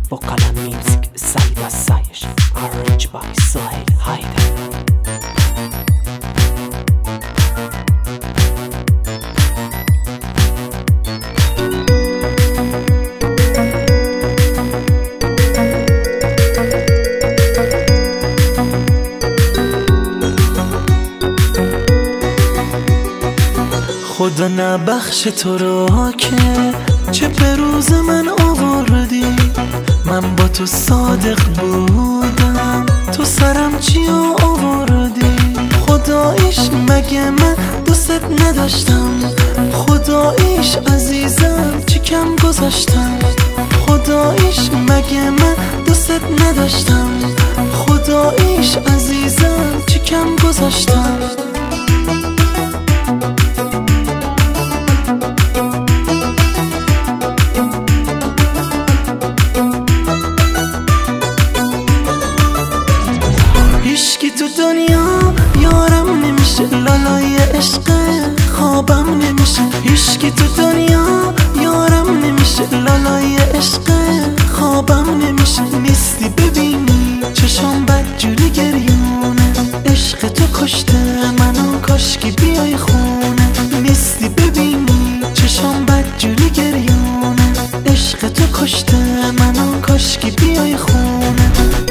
Vocal and music side by side, arranged by Sahil Haidar. خدا نبخش تو را که چه به روز من آوردی. من با تو صادق بودم، تو سرم چی آوردی. خداییش مگه من دوست نداشتم، خداییش عزیزم چی کم گذاشتم. خداییش مگه من دوست نداشتم، خداییش عزیزم چی کم گذاشتم. هیچکی تو دنیا یارم نمیشه، لالای عشق خوابم نمیشه. هیچکی تو دنیا یارم نمیشه، لالای عشق خوابم نمیشه. نیستی ببینی چشام بدجوری گریونه، عشق تو کشته منو کاشکی بیای خونه. نیستی ببینی چشام بدجوری گریونه، عشق تو کشته منو کاشکی بیای خونه.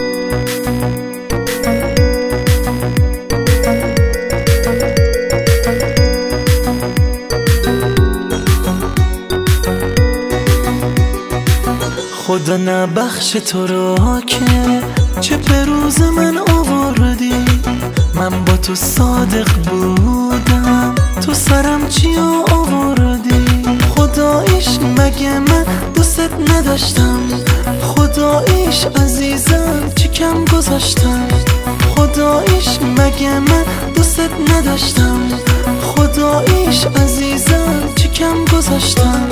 خدا نبخش تو را که چه به روز من آوردی. من با تو صادق بودم، تو سرم چی آوردی. خداییش مگه من دوست نداشتم، خداییش عزیزم چی کم گذاشتم. خداییش مگه من دوست نداشتم، خداییش عزیزم چی کم گذاشتم.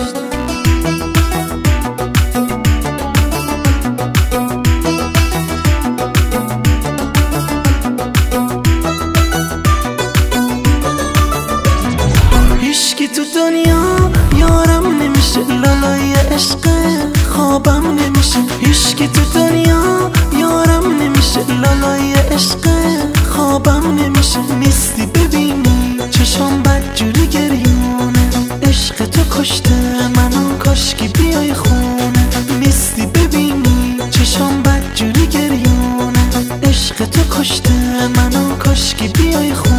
هیچکی تو دنیا یارم نمیشه، لالای عشق خوابم نمیشه. هیچکی تو دنیا یارم نمیشه، لالای عشق خوابم نمیشه. نیستی ببینی چشام بدجوری گریونه، عشق تو کشته منو کاشکی بیای خونه. نیستی ببینی چشام بدجوری گریونه، عشق تو کشته منو کاشکی بیای خونه.